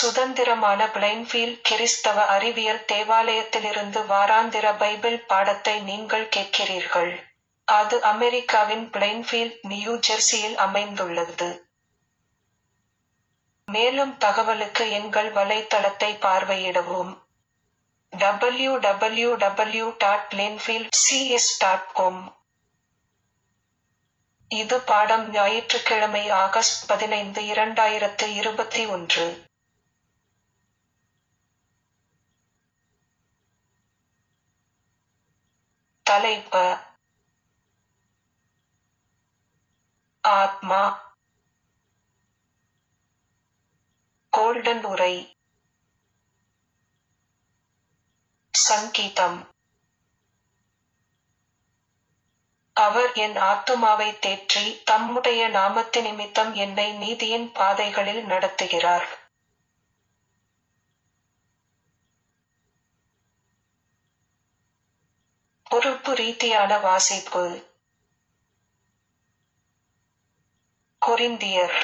சுதந்திரமான பிளைன்ஃபீல்ட் கிறிஸ்தவ அறிவியல் தேவாலயத்திலிருந்து வாராந்திர பைபிள் பாடத்தை நீங்கள் கேட்கிறீர்கள். அது அமெரிக்காவின் பிளைன்ஃபீல்ட், நியூ ஜெர்சியில் அமைந்துள்ளது. மேலும் தகவலுக்கு எங்கள் வலைத்தளத்தை பார்வையிடவும். www.plainfieldcs.com. இது பாடம் ஞாயிற்றுக்கிழமை ஆகஸ்ட் 15, 2021. தலைப்பு: ஆத்மா. கோல்டன் உரை. சங்கீதம். அவர் என் ஆத்துமாவை தேற்றி தம்முடைய நாமத்தினிமித்தம் என்னை நீதியின் பாதைகளில் நடத்துகிறார். பொறுப்பு ரீதியான வாசிப்பு. கொரிந்தியர்.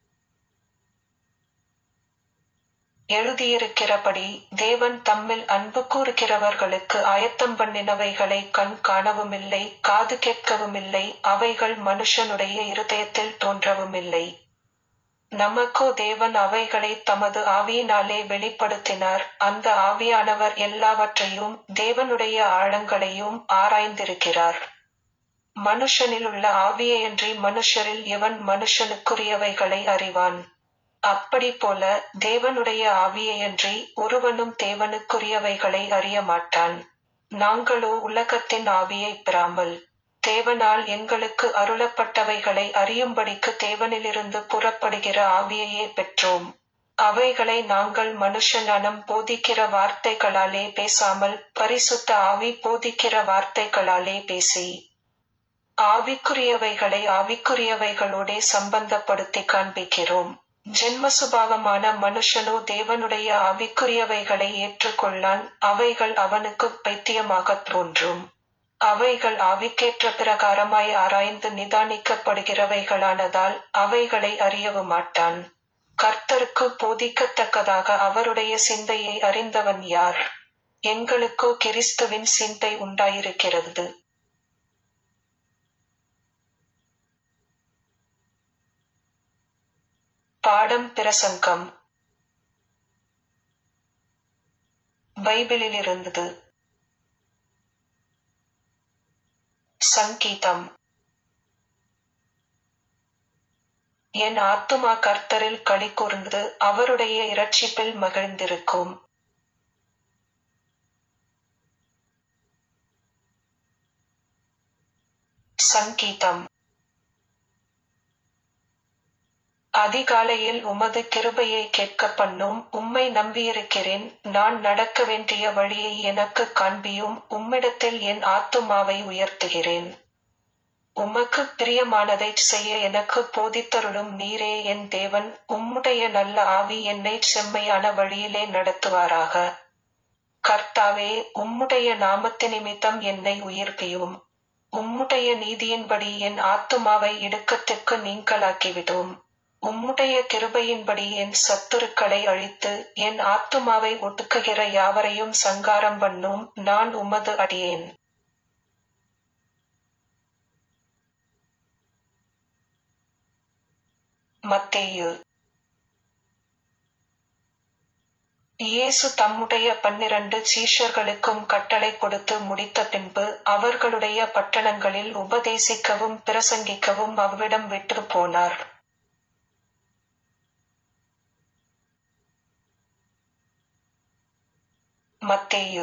எழுதியிருக்கிறபடி, தேவன் தம்மில் அன்பு கூறுகிறவர்களுக்கு ஆயத்தம் பண்ணினவைகளை கண் காணவுமில்லை, காது கேட்கவுமில்லை, அவைகள் மனுஷனுடைய இருதயத்தில் தோன்றவுமில்லை. நமக்கோ தேவன் அவைகளை தமது ஆவியினாலே வெளிப்படுத்தினார். அந்த ஆவியானவர் எல்லாவற்றையும், தேவனுடைய ஆழங்களையும் ஆராய்ந்திருக்கிறார். மனுஷனிலுள்ள ஆவியையன்றி மனுஷரில் எவன் மனுஷனுக்குரியவைகளை அறிவான்? அப்படிப்போல தேவனுடைய ஆவியையன்றி ஒருவனும் தேவனுக்குரியவைகளை அறிய மாட்டான். நாங்களோ உலகத்தின் ஆவியைப் பெறாமல், தேவனால் எங்களுக்கு அருளப்பட்டவைகளை அறியும்படிக்கு தேவனிலிருந்து புறப்படுகிற ஆவியையே பெற்றோம். அவைகளை நாங்கள் மனுஷ ஞானம் போதிக்கிற வார்த்தைகளாலே பேசாமல், பரிசுத்த ஆவி போதிக்கிற வார்த்தைகளாலே பேசி, ஆவிக்குரியவைகளை ஆவிக்குரியவைகளோடே சம்பந்தப்படுத்தி காண்பிக்கிறோம். ஜென்மசுபாவமான மனுஷனோ தேவனுடைய ஆவிக்குரியவைகளை ஏற்றுக்கொள்ளான். அவைகள் அவனுக்குப் பைத்தியமாகத் தோன்றும். அவைகள் ஆவிக்கேற்ற பிரகாரமாய் ஆராய்ந்து நிதானிக்கப்படுகிறவைகளானதால் அவைகளை அறியவும் மாட்டான். கர்த்தருக்கு போதிக்கத்தக்கதாக அவருடைய சிந்தையை அறிந்தவன் யார்? எங்களுக்கோ கிறிஸ்துவின் சிந்தை உண்டாயிருக்கிறது. பாடம் பிரசங்கம். பைபிளிலிருந்து. சங்கீதம். என் ஆத்துமா கர்த்தரில் களிகூர்ந்து அவருடைய இரட்சிப்பில் மகிழ்ந்திருக்கும். சங்கீதம். அதிகாலையில் உமது கிருபையை கேட்கப் பண்ணும். உம்மை நம்பியிருக்கிறேன். நான் நடக்க வேண்டிய வழியை எனக்குக் காண்பியும். உம்மிடத்தில் என் ஆத்துமாவை உயர்த்துகிறேன். உமக்குப் பிரியமானதைச் செய்ய எனக்குப் போதித்தருளும் நீரே என் தேவன். உம்முடைய நல்ல ஆவி என்னைச் செம்மையான வழியிலே நடத்துவாராக. கர்த்தாவே, உம்முடைய நாமத்தினிமித்தம் என்னை உயிர்ப்பியும். உம்முடைய நீதியின்படி என் ஆத்துமாவை இடுக்கத்திற்கு நீங்கலாக்கிவிடும். உம்முடைய கிருபையின்படி என் சத்துருக்களை அழித்து, என் ஆத்துமாவை ஒடுக்குகிற யாவரையும் சங்காரம் பண்ணும். நான் உமது அடியேன். மத்தேயு. இயேசு தம்முடைய 12 சீஷர்களுக்கும் கட்டளை கொடுத்து முடித்த பின்பு, அவர்களுடைய பட்டணங்களில் உபதேசிக்கவும் பிரசங்கிக்கவும் அவ்விடம் விட்டு போனார். மத்தேயு.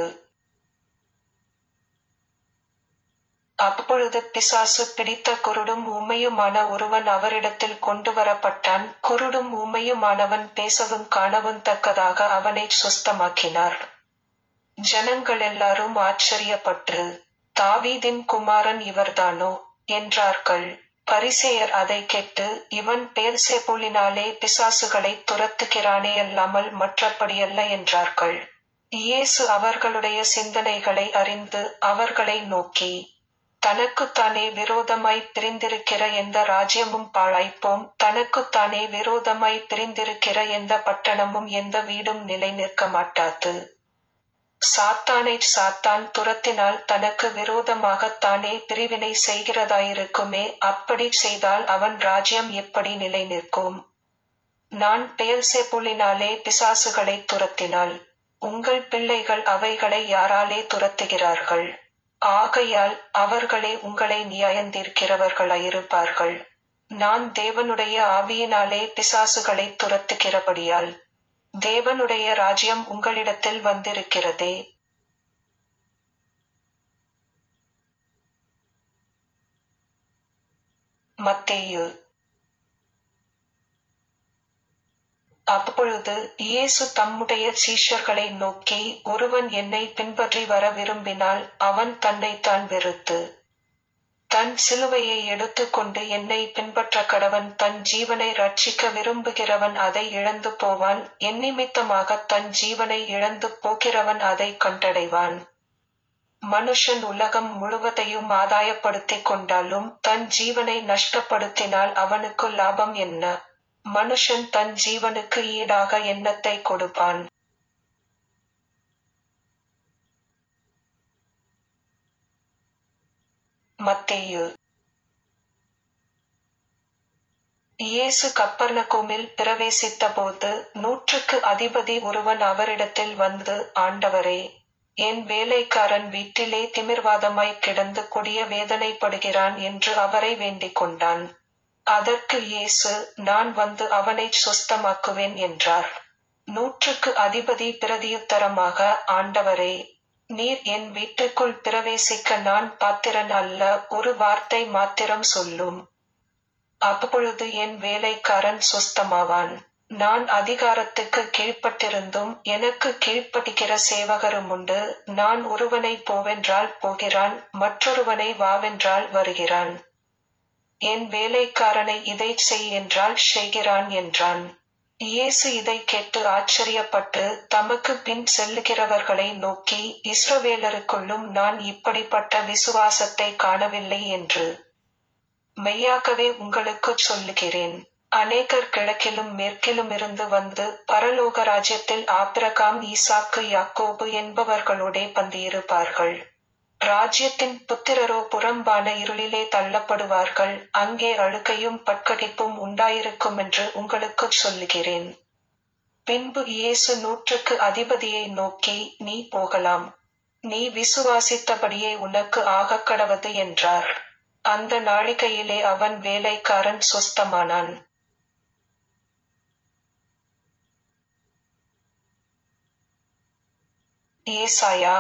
அப்பொழுது பிசாசு பிடித்த குருடும் ஊமையுமான ஒருவன் அவரிடத்தில் கொண்டு வரப்பட்டான். குருடும் ஊமையுமானவன் பேசவும் காணவும் தக்கதாக அவனைச் சுஸ்தமாக்கினார். ஜனங்கள் எல்லாரும் ஆச்சரியப்பட்டு, தாவீதின் குமாரன் இவர்தானோ என்றார்கள். பரிசேயர் அதை கேட்டு, இவன் பெயல்செபூலினாலே பிசாசுகளைத் துரத்துகிறானேயல்லாமல் மற்றபடியல்ல என்றார்கள். இயேசு அவர்களுடைய சிந்தனைகளை அறிந்து அவர்களை நோக்கி, தனக்குத்தானே விரோதமாய் பிரிந்திருக்கிற எந்த ராஜ்யமும் பாழாய்ப்போம். தனக்குத்தானே விரோதமாய் பிரிந்திருக்கிற எந்த பட்டணமும் எந்த வீடும் நிலை நிற்க மாட்டாது. சாத்தானைச் சாத்தான் துரத்தினால் தனக்கு விரோதமாகத்தானே பிரிவினை செய்கிறதாயிருக்குமே. அப்படி செய்தால் அவன் ராஜ்யம் எப்படி நிலை நிற்கும்? நான் பெயல்செபூலினாலே பிசாசுகளை துரத்தினால் உங்கள் பிள்ளைகள் அவைகளை யாராலே துரத்துகிறார்கள்? ஆகையால் அவர்களே உங்களை நியாயந்தீர்க்கிறவர்களாயிருப்பார்கள். நான் தேவனுடைய ஆவியினாலே பிசாசுகளை துரத்துகிறபடியால் தேவனுடைய ராஜ்யம் உங்களிடத்தில் வந்திருக்கிறதே. மத்தேயு. அப்பொழுது இயேசு தம்முடைய சீஷர்களை நோக்கி, ஒருவன் என்னை பின்பற்றி வர விரும்பினால் அவன் தன்னைத்தான் வெறுத்து தன் சிலுவையை எடுத்துக்கொண்டு என்னை பின்பற்ற கடவன். தன் ஜீவனை ரட்சிக்க விரும்புகிறவன் அதை இழந்து போவான். என்னிமித்தமாக தன் ஜீவனை இழந்து போகிறவன் அதை கண்டடைவான். மனுஷன் உலகம் முழுவதையும் ஆதாயப்படுத்திக் கொண்டாலும் தன் ஜீவனை நஷ்டப்படுத்தினால் அவனுக்கு லாபம் என்ன? மனுஷன் தன் ஜீவனுக்கு ஈடாக என்னத்தை கொடுப்பான்? மத்தேயு. இயேசு கப்பர்நகூமில் பிரவேசித்தபோது 100க்கு அதிபதி ஒருவன் அவரிடத்தில் வந்து, ஆண்டவரே, என் வேலைக்காரன் வீட்டிலே திமிர்வாதமாய் கிடந்து கொடிய வேதனைப்படுகிறான் என்று அவரை வேண்டிக் கொண்டான். அதற்கு இயேசு, நான் வந்து அவனைச் சுஸ்தமாக்குவேன் என்றார். 100க்கு அதிபதி பிரதியுத்தரமாக, ஆண்டவரே, நீர் என் வீட்டுக்குள் பிரவேசிக்க நான் பாத்திரன் அல்ல. ஒரு வார்த்தை மாத்திரம் சொல்லும், அப்பொழுது என் வேலைக்காரன் சுஸ்தமாவான். நான் அதிகாரத்துக்கு கீழ்ப்பட்டிருந்தும் எனக்கு கீழ்ப்படிகிற சேவகரும் உண்டு. நான் ஒருவனை போவென்றால் போகிறான், மற்றொருவனை வாவென்றால் வருகிறான். என் வேலைக்காரனை இதைச் செய் என்றால் செய்கிறான் என்றான். இயேசு இதைக் கேட்டு ஆச்சரியப்பட்டு தமக்கு பின் செல்லுகிறவர்களை நோக்கி, இஸ்ரவேலருக்குள்ளும் நான் இப்படிப்பட்ட விசுவாசத்தை காணவில்லை என்று மெய்யாகவே உங்களுக்குச் சொல்லுகிறேன். அநேகர் கிழக்கிலும் மேற்கிலுமிருந்து வந்து பரலோக ராஜ்யத்தில் ஆபிரகாம், ஈசாக்கு, யாக்கோபு என்பவர்களோடே பந்தியிருப்பார்கள். ராஜ்யத்தின் புத்திரரோ புறம்பான இருளிலே தள்ளப்படுவார்கள். அங்கே அழுகையும் பற்கடிப்பும் உண்டாயிருக்குமென்று உங்களுக்குச் சொல்லுகிறேன். பின்பு இயேசு 100க்கு அதிபதியை நோக்கி, நீ போகலாம். நீ விசுவாசித்தபடியே உனக்கு ஆகக்கடவது என்றார். அந்த நாழிகையிலே அவன் வேலைக்காரன் சுஸ்தமானான். ஏசாயா.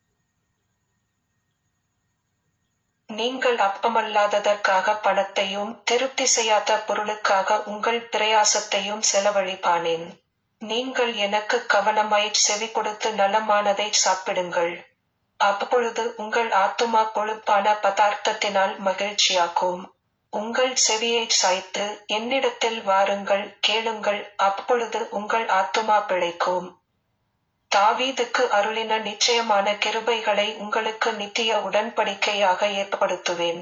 நீங்கள் அப்பமல்லாததற்காக பணத்தையும் திருப்தி செய்யாத பொருளுக்காக உங்கள் பிரயாசத்தையும் செலவழிப்பானேன். நீங்கள் எனக்கு கவனமாய்ச் செவி கொடுத்து நலமானதைச் சாப்பிடுங்கள். அப்பொழுது உங்கள் ஆத்துமா கொழுப்பான பதார்த்தத்தினால் மகிழ்ச்சியாக்கும். உங்கள் செவியைச் சாய்த்து என்னிடத்தில் வாருங்கள், கேளுங்கள், அப்பொழுது உங்கள் ஆத்துமா பிழைக்கும். தாவீதுக்கு அருளின நிச்சயமான கிருபைகளை உங்களுக்கு நித்திய உடன்படிக்கையாக ஏற்படுத்துவேன்.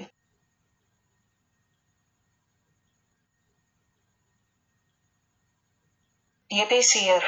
எபேசியர்.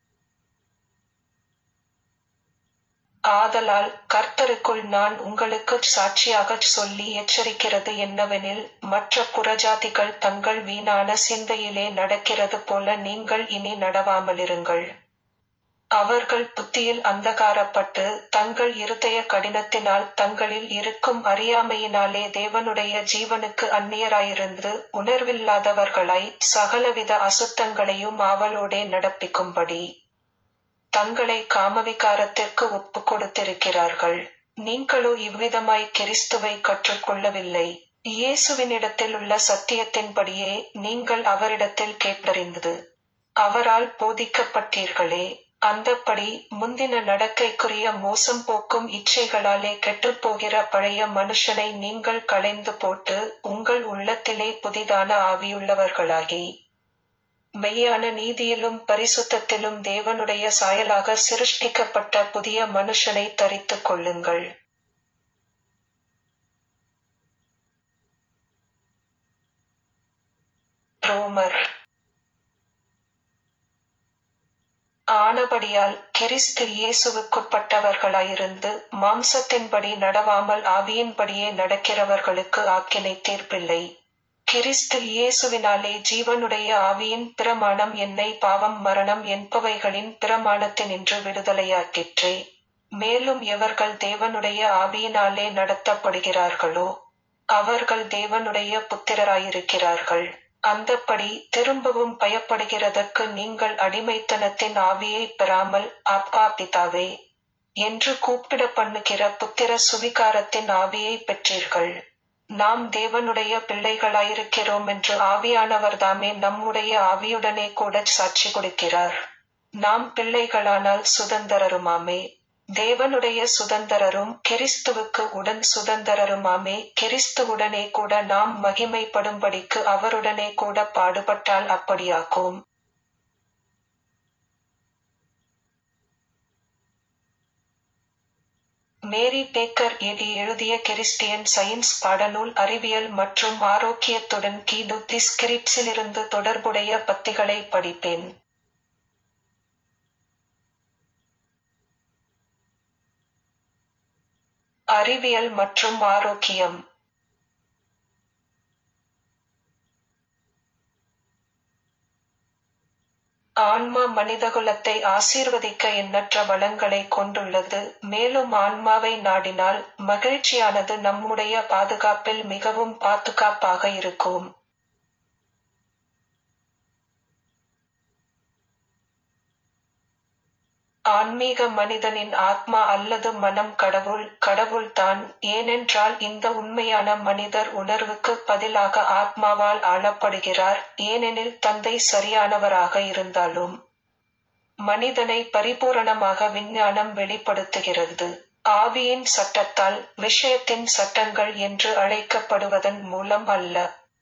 ஆதலால் கர்த்தருக்குள் நான் உங்களுக்குச் சாட்சியாகச் சொல்லி எச்சரிக்கிறது என்னவெனில், மற்ற புறஜாதிகள் தங்கள் வீணான சிந்தையிலே நடக்கிறது போல நீங்கள் இனி நடவாமலிருங்கள். அவர்கள் புத்தியில் அந்தகாரப்பட்டு தங்கள் இருதய கடினத்தினால் தங்களில் இருக்கும் அறியாமையினாலே தேவனுடைய ஜீவனுக்கு அந்நியராயிருந்து உணர்வில்லாதவர்களாய் சகலவித அசுத்தங்களையும் ஆவலோடே நடப்பிக்கும்படி தங்களை காமவிகாரத்திற்கு ஒப்பு கொடுத்திருக்கிறார்கள். நீங்களோ இவ்விதமாய் கிறிஸ்துவை கற்றுக்கொள்ளவில்லை. இயேசுவினிடத்தில் உள்ள சத்தியத்தின்படியே நீங்கள் அவரிடத்தில் கேட்டறிந்தது அவரால் போதிக்கப்பட்டீர்களே. அந்தப்படி முந்தின நடக்கைக்குரிய மோசம் போக்கும் இச்சைகளாலே கெட்டுப்போகிற பழைய மனுஷனை நீங்கள் களைந்து போட்டு உங்கள் உள்ளத்திலே புதிதான ஆவியுள்ளவர்களாகி மெய்யான நீதியிலும் பரிசுத்தத்திலும் தேவனுடைய சாயலாக சிருஷ்டிக்கப்பட்ட புதிய மனுஷனை தரித்துக் கொள்ளுங்கள். ரோமர். ஆனபடியால் கிறிஸ்து இயேசுவுக்குட்பட்டவர்களாயிருந்து மாம்சத்தின்படி நடவாமல் ஆவியின்படியே நடக்கிறவர்களுக்கு ஆக்கினை தீர்ப்பில்லை. கிறிஸ்து இயேசுவினாலே ஜீவனுடைய ஆவியின் பிரமாணம் என்னை பாவம் மரணம் என்பவைகளின் பிரமாணத்தினின்று விடுதலையாக்கிற்றே. மேலும் எவர்கள் தேவனுடைய ஆவியினாலே நடத்தப்படுகிறார்களோ அவர்கள் தேவனுடைய புத்திரராயிருக்கிறார்கள். அந்தப்படி திரும்பவும் பயப்படுகிறதற்கு நீங்கள் அடிமைத்தனத்தின் ஆவியைப் பெறாமல் அப்பா பிதாவே என்று கூப்பிட பண்ணுகிற புத்திர சுவிகாரத்தின் ஆவியை பெற்றீர்கள். நாம் தேவனுடைய பிள்ளைகளாயிருக்கிறோமென்று ஆவியானவர்தாமே நம்முடைய ஆவியுடனே கூடச் சாட்சி கொடுக்கிறார். நாம் பிள்ளைகளானால் சுதந்தரருமாமே, தேவனுடைய சுதந்தரரும் கிறிஸ்துவுக்கு உடன் சுதந்தரருமாமே. கிறிஸ்துவுடனே கூட நாம் மகிமைப்படும்படிக்கு அவருடனே கூட பாடுபட்டால் அப்படியாக்கும். மேரி பேக்கர் எழுதிய கிறிஸ்டியன் சயின்ஸ் பாடநூல் அறிவியல் மற்றும் ஆரோக்கியத்துடன் கீது தி ஸ்கிரிப்ட்ஸிலிருந்து தொடர்புடைய பத்திகளை படிப்பேன். அறிவியல் மற்றும் ஆரோக்கியம். ஆன்மா மனிதகுலத்தை ஆசீர்வதிக்க எண்ணற்ற வளங்களை கொண்டுள்ளது. மேலும் ஆன்மாவை நாடினால் மகிழ்ச்சியானது நம்முடைய பாதுகாப்பில் மிகவும் பாதுகாப்பாக இருக்கும். ஆன்மீக மனிதனின் ஆத்மா அல்லது மனம் கடவுள்தான். ஏனென்றால் இந்த உண்மையான மனிதர் உணர்வுக்கு பதிலாக ஆத்மாவால் ஆளப்படுகிறார். ஏனெனில் தந்தை சரியானவராக இருந்தாலும் மனிதனை பரிபூரணமாக விஞ்ஞானம் வெளிப்படுத்துகிறது. ஆவியின் சட்டத்தால், விஷயத்தின் சட்டங்கள் என்று அழைக்கப்படுவதன் மூலம் அல்ல.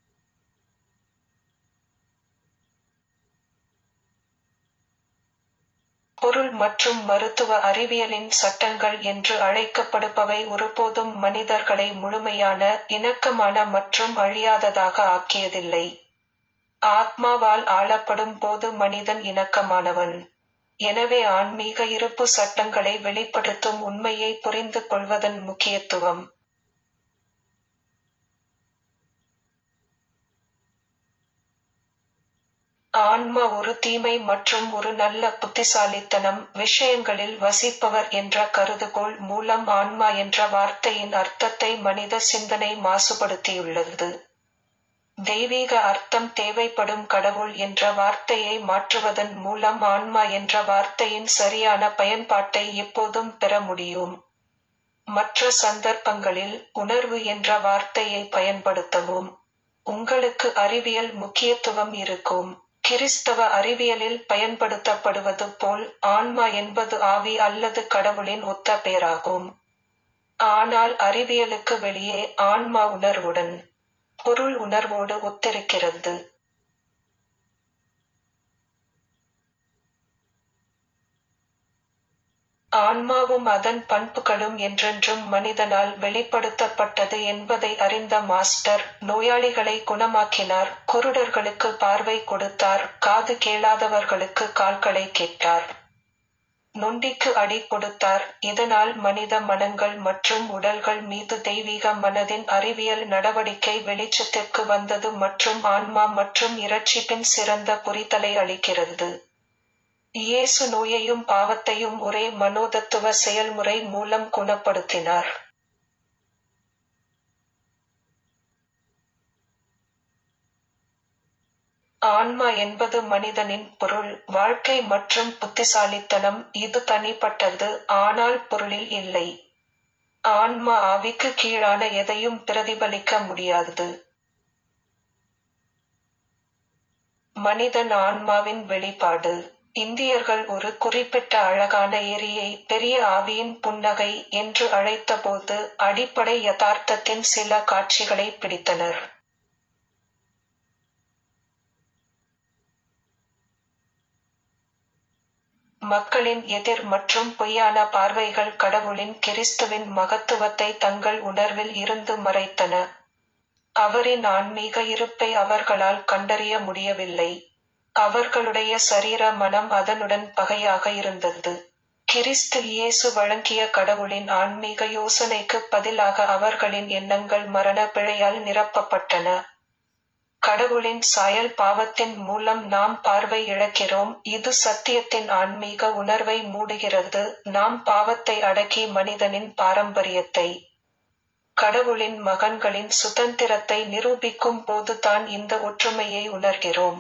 பொருள் மற்றும் மருத்துவ அறிவியலின் சட்டங்கள் என்று அழைக்கப்படுபவை ஒருபோதும் மனிதர்களை முழுமையான, இணக்கமான மற்றும் அழியாததாக ஆக்கியதில்லை. ஆத்மாவால் ஆளப்படும் போது மனிதன் இணக்கமானவன். எனவே ஆன்மீக இருப்பு சட்டங்களை வெளிப்படுத்தும் உண்மையை புரிந்து கொள்வதன் முக்கியத்துவம். ஆன்மா ஒரு தீமை மற்றும் ஒரு நல்ல புத்திசாலித்தனம் விஷயங்களில் வசிப்பவர் என்ற கருதுகோள் மூலம் ஆன்மா என்ற வார்த்தையின் அர்த்தத்தை மனித சிந்தனை மாசுபடுத்தியுள்ளது. தெய்வீக அர்த்தம் தேவைப்படும் கடவுள் என்ற வார்த்தையை மாற்றுவதன் மூலம் ஆன்மா என்ற வார்த்தையின் சரியான பயன்பாட்டை எப்போதும் பெற முடியும். மற்ற சந்தர்ப்பங்களில் உணர்வு என்ற வார்த்தையை பயன்படுத்தவும் உங்களுக்கு அறிவியல் முக்கியத்துவம் இருக்கும். கிறிஸ்தவ அறிவியலில் பயன்படுத்தப்படுவது போல் ஆன்மா என்பது ஆவி அல்லது கடவுளின் ஒத்த பெயராகும். ஆனால் அறிவியலுக்கு வெளியே ஆன்மா உணர்வுடன், பொருள் உணர்வோடு ஒத்திருக்கிறது. ஆன்மாவும் அதன் பண்புகளும் என்றென்றும் மனிதனால் வெளிப்படுத்தப்பட்டது என்பதை அறிந்த மாஸ்டர், நோயாளிகளை குணமாக்கினார், குருடர்களுக்கு பார்வை கொடுத்தார், காது கேளாதவர்களுக்கு கால்களை கேட்டார், நொண்டிக்கு அடி கொடுத்தார். இதனால் மனித மனங்கள் மற்றும் உடல்கள் மீது தெய்வீக மனதின் அறிவியல் நடவடிக்கை வெளிச்சத்திற்கு வந்தது மற்றும் ஆன்மா மற்றும் இரட்சிப்பின் சிறந்த புரிதலை அளிக்கிறது. இயேசு நோயையும் பாவத்தையும் ஒரே மனோதத்துவ செயல்முறை மூலம் குணப்படுத்தினார். ஆன்மா என்பது மனிதனின் பொருள், வாழ்க்கை மற்றும் புத்திசாலித்தனம். இது தனிப்பட்டது, ஆனால் பொருளில் இல்லை. ஆன்மா ஆவிக்கு கீழான எதையும் பிரதிபலிக்க முடியாது. மனிதன் ஆன்மாவின் வெளிப்பாடு. இந்தியர்கள் ஒரு குறிப்பிட்ட அழகான ஏரியை பெரிய ஆவியின் புன்னகை என்று அழைத்தபோது அடிப்படை யதார்த்தத்தின் சில காட்சிகளை பிடித்தனர். மக்களின் எதிர் மற்றும் பொய்யான பார்வைகள் கடவுளின் கிறிஸ்துவின் மகத்துவத்தை தங்கள் உணர்வில் இருந்து மறைத்தன. அவரின் ஆன்மீக இருப்பை அவர்களால் கண்டறிய முடியவில்லை. அவர்களுடைய சரீர மனம் அதனுடன் பகையாக இருந்தது. கிறிஸ்து இயேசு வழங்கிய கடவுளின் ஆன்மீக யோசனைக்கு பதிலாக அவர்களின் எண்ணங்கள் மரண பிழையால் நிரப்பப்பட்டன. கடவுளின் சாயல் பாவத்தின் மூலம் நாம் பார்வை இழக்கிறோம். இது சத்தியத்தின் ஆன்மீக உணர்வை மூடுகிறது. நாம் பாவத்தை அடக்கி மனிதனின் பாரம்பரியத்தை, கடவுளின் மகன்களின் சுதந்திரத்தை நிரூபிக்கும் போது தான் இந்த ஒற்றுமையை உணர்கிறோம்.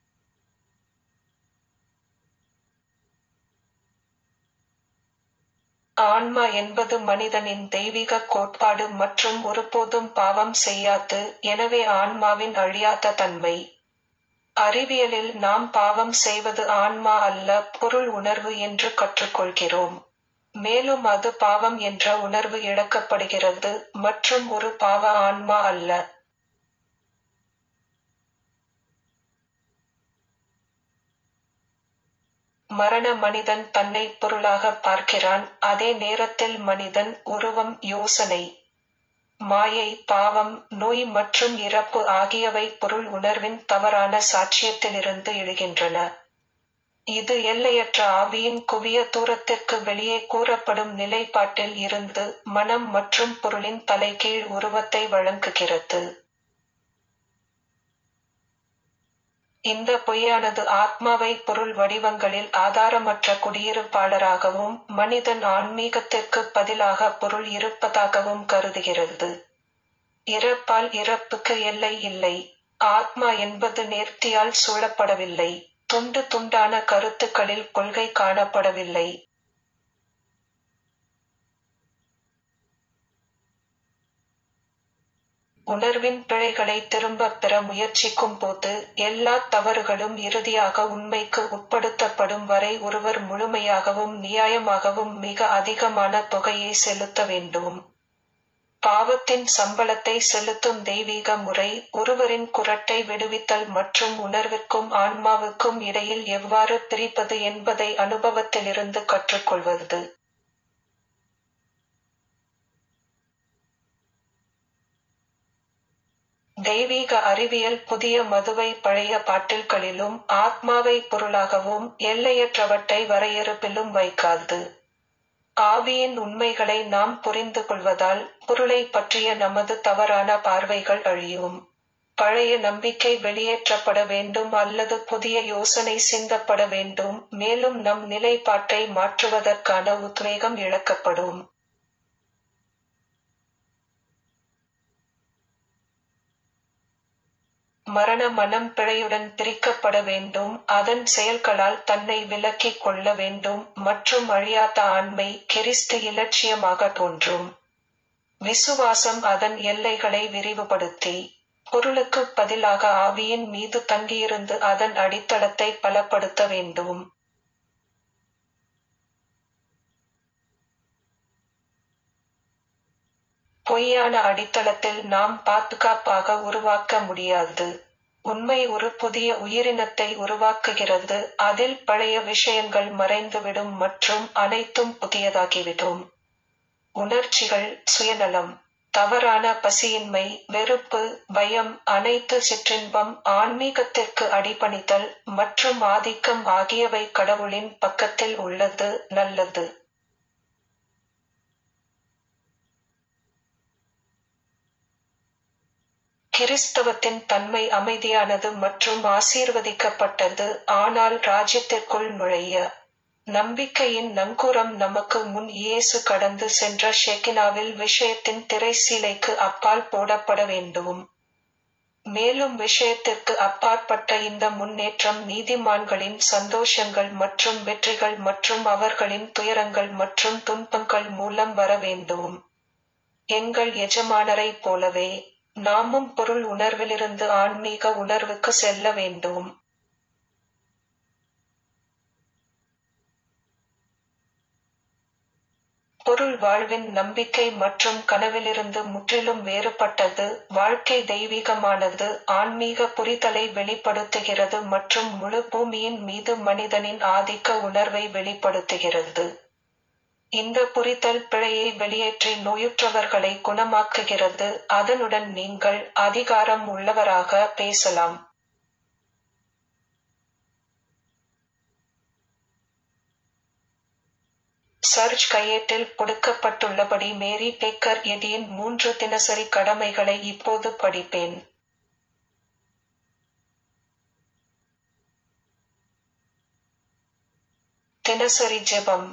ஆன்மா என்பது மனிதனின் தெய்வீக கோட்பாடு மற்றும் ஒருபோதும் பாவம் செய்யாது. எனவே ஆன்மாவின் அழியாத தன்மை. அறிவியலில் நாம் பாவம் செய்வது ஆன்மா அல்ல, பொருள் உணர்வு என்று கற்றுக்கொள்கிறோம். மேலும் அது பாவம் என்ற உணர்வு இழக்கப்படுகிறது மற்றும் ஒரு பாவ ஆன்மா அல்ல. மரண மனிதன் தன்னை பொருளாக பார்க்கிறான். அதே நேரத்தில் மனிதன் உருவம், யோசனை, மாயை, பாவம், நோய் மற்றும் இறப்பு ஆகியவை பொருள் உணர்வின் தவறான சாட்சியத்திலிருந்து எழுகின்றன. இது எல்லையற்ற ஆவியின் குவிய தூரத்திற்கு வெளியே கூறப்படும் நிலைப்பாட்டில் இருந்து மனம் மற்றும் பொருளின் தலைகீழ் உருவத்தை வழங்குகிறது. இந்த பொய்யானது ஆத்மாவை பொருள் வடிவங்களில் ஆதாரமற்ற குடியிருப்பாளராகவும் மனிதன் ஆன்மீகத்திற்கு பதிலாக பொருள் இருப்பதாகவும் கருதுகிறது. இறப்பால் இறப்புக்கு எல்லை இல்லை. ஆத்மா என்பது நேர்த்தியால் சூழப்படவில்லை. துண்டு துண்டான கருத்துக்களில் கொள்கை காணப்படவில்லை. உணர்வின் பிழைகளை திரும்பப் பெற முயற்சிக்கும் போது எல்லா தவறுகளும் இறுதியாக உண்மைக்கு உட்படுத்தப்படும் வரை ஒருவர் முழுமையாகவும் நியாயமாகவும் மிக அதிகமான தொகையை செலுத்த வேண்டும். பாவத்தின் சம்பளத்தை செலுத்தும் தெய்வீக முறை ஒருவரின் குரட்டை விடுவித்தல் மற்றும் உணர்விற்கும் ஆன்மாவுக்கும் இடையில் எவ்வாறு பிரிப்பது என்பதை அனுபவத்திலிருந்து கற்றுக்கொள்வது. தெய்வீக அறிவியல் புதிய மதுவை பழைய பாட்டில்களிலும் ஆத்மாவை பொருளாகவும் எல்லையற்றவற்றை வரையறுப்பிலும் வைக்காது. ஆவியின் உண்மைகளை நாம் புரிந்து கொள்வதால் பொருளை பற்றிய நமது தவறான பார்வைகள் அழியும். பழைய நம்பிக்கை வெளியேற்றப்பட வேண்டும் அல்லது புதிய யோசனை சிந்தப்பட வேண்டும், மேலும் நம் நிலைப்பாட்டை மாற்றுவதற்கான உத்வேகம் இழக்கப்படும். மரண மனம் பிழையுடன் பிரிக்கப்பட வேண்டும், அதன் செயல்களால் தன்னை விலக்கிக் கொள்ள வேண்டும் மற்றும் அழியாத ஆண்மை கிறிஸ்து இலட்சியமாக தோன்றும். விசுவாசம் அதன் எல்லைகளை விரிவுபடுத்தி பொருளுக்குப் பதிலாக ஆவியின் மீது தங்கியிருந்து அதன் அடித்தளத்தை பலப்படுத்த வேண்டும். பொய்யான அடித்தளத்தில் நாம் பாதுகாப்பாக உருவாக்க முடியாது. உண்மை ஒரு புதிய உயிரினத்தை உருவாக்குகிறது, அதில் பழைய விஷயங்கள் மறைந்துவிடும் மற்றும் அனைத்தும் புதியதாகிவிடும். உணர்ச்சிகள், சுயநலம், தவறான பசியின்மை, வெறுப்பு, பயம், அனைத்து சிற்றின்பம், ஆன்மீகத்திற்கு அடிபணிதல் மற்றும் ஆதிக்கம் ஆகியவை கடவுளின் பக்கத்தில் உள்ளது, நல்லது. கிறிஸ்தவத்தின் தன்மை அமைதியானது மற்றும் ஆசீர்வதிக்கப்பட்டது, ஆனால் ராஜ்யத்திற்குள் நுழைய நம்பிக்கையின் நங்கூரம் நமக்கு முன் இயேசு கடந்து சென்ற ஷெகினாவில் விஷயத்தின் திரைச்சீலைக்கு அப்பால் போடப்பட வேண்டும். மேலும் விஷயத்திற்கு அப்பாற்பட்ட இந்த முன்னேற்றம் நீதிமான்களின் சந்தோஷங்கள் மற்றும் வெற்றிகள் மற்றும் அவர்களின் துயரங்கள் மற்றும் துன்பங்கள் மூலம் வர வேண்டும். எங்கள் எஜமானரைப் போலவே நாமும் பொருள் உணர்விலிருந்து ஆன்மீக உணர்வுக்கு செல்ல வேண்டும். பொருள் வாழ்வின் நம்பிக்கை மற்றும் கனவிலிருந்து முற்றிலும் வேறுபட்டது. வாழ்க்கை தெய்வீகமானது, ஆன்மீக புரிதலை வெளிப்படுத்துகிறது மற்றும் முழு பூமியின் மீது மனிதனின் ஆதிக்க உணர்வை வெளிப்படுத்துகிறது. இந்த புரிதல் பிழையை வெளியேற்றி நோயுற்றவர்களை குணமாக்குகிறது. அதனுடன் நீங்கள் அதிகாரம் உள்ளவராக பேசலாம். சர்ச் கையேட்டில் கொடுக்கப்பட்டுள்ளபடி மேரி பேக்கர் எடியின் 3 தினசரி கடமைகளை இப்போது படிப்பேன். தினசரி ஜெபம்.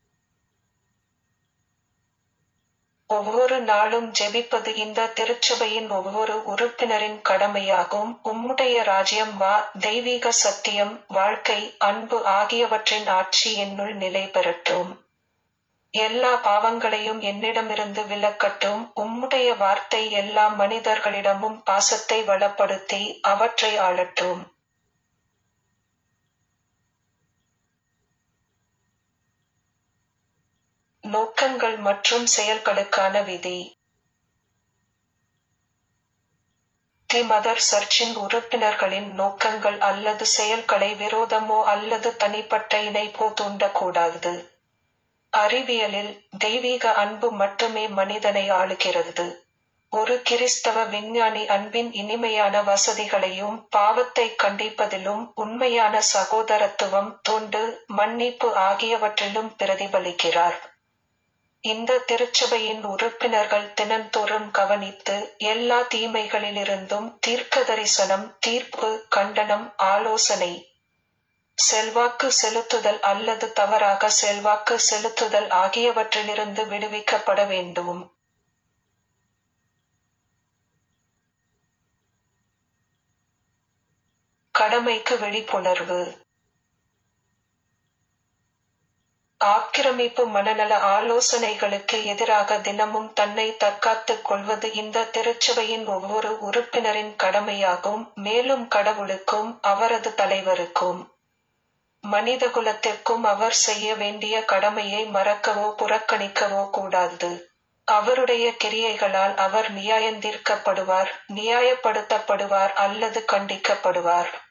ஒவ்வொரு நாளும் ஜெபிப்பது இந்த திருச்சபையின் ஒவ்வொரு உறுப்பினரின் கடமையாகும். உம்முடைய ராஜ்யம் வா, தெய்வீக சத்தியம், வாழ்க்கை, அன்பு ஆகியவற்றின் ஆட்சி என்னுள் நிலை பெறட்டும். எல்லா பாவங்களையும் என்னிடமிருந்து விலக்கட்டும். உம்முடைய வார்த்தை எல்லா மனிதர்களிடமும் பாசத்தை வளப்படுத்தி அவற்றை ஆளட்டும். நோக்கங்கள் மற்றும் செயல்களுக்கான விதி. தி மதர் சர்ச்சின் உறுப்பினர்களின் நோக்கங்கள் அல்லது செயல்களை விரோதமோ அல்லது தனிப்பட்ட இணைப்போ தூண்டக்கூடாது. அறிவியலில், தெய்வீக அன்பு மட்டுமே மனிதனை ஆளுகிறது. ஒரு கிறிஸ்தவ விஞ்ஞானி அன்பின் இனிமையான வசதிகளையும் பாவத்தை கண்டிப்பதிலும் உண்மையான சகோதரத்துவம், தொண்டு, மன்னிப்பு ஆகியவற்றிலும் பிரதிபலிக்கிறார். இந்த திருச்சபையின் உறுப்பினர்கள் தினந்தோறும் கவனித்து, எல்லா தீமைகளிலிருந்தும் தீர்க்கதரிசனம், தீர்ப்பு, கண்டனம், ஆலோசனை, செல்வாக்கு செலுத்துதல் அல்லது தவறாக செல்வாக்கு செலுத்துதல் ஆகியவற்றிலிருந்து விடுவிக்கப்பட வேண்டும். கடமைக்கு விழிப்புணர்வு. ஆக்கிரமிப்பு மனநல ஆலோசனைகளுக்கு எதிராக தினமும் தன்னை தற்காத்துக் கொள்வது இந்த திருச்சபையின் ஒவ்வொரு உறுப்பினரின் கடமையாகும். மேலும் கடவுளுக்கும் அவரது தலைவருக்கும் மனிதகுலத்திற்கும் அவர் செய்ய வேண்டிய கடமையை மறக்கவோ புறக்கணிக்கவோ கூடாது. அவருடைய கிரியைகளால் அவர் நியாயந்தீர்க்கப்படுவார், நியாயப்படுத்தப்படுவார் அல்லது கண்டிக்கப்படுவார்.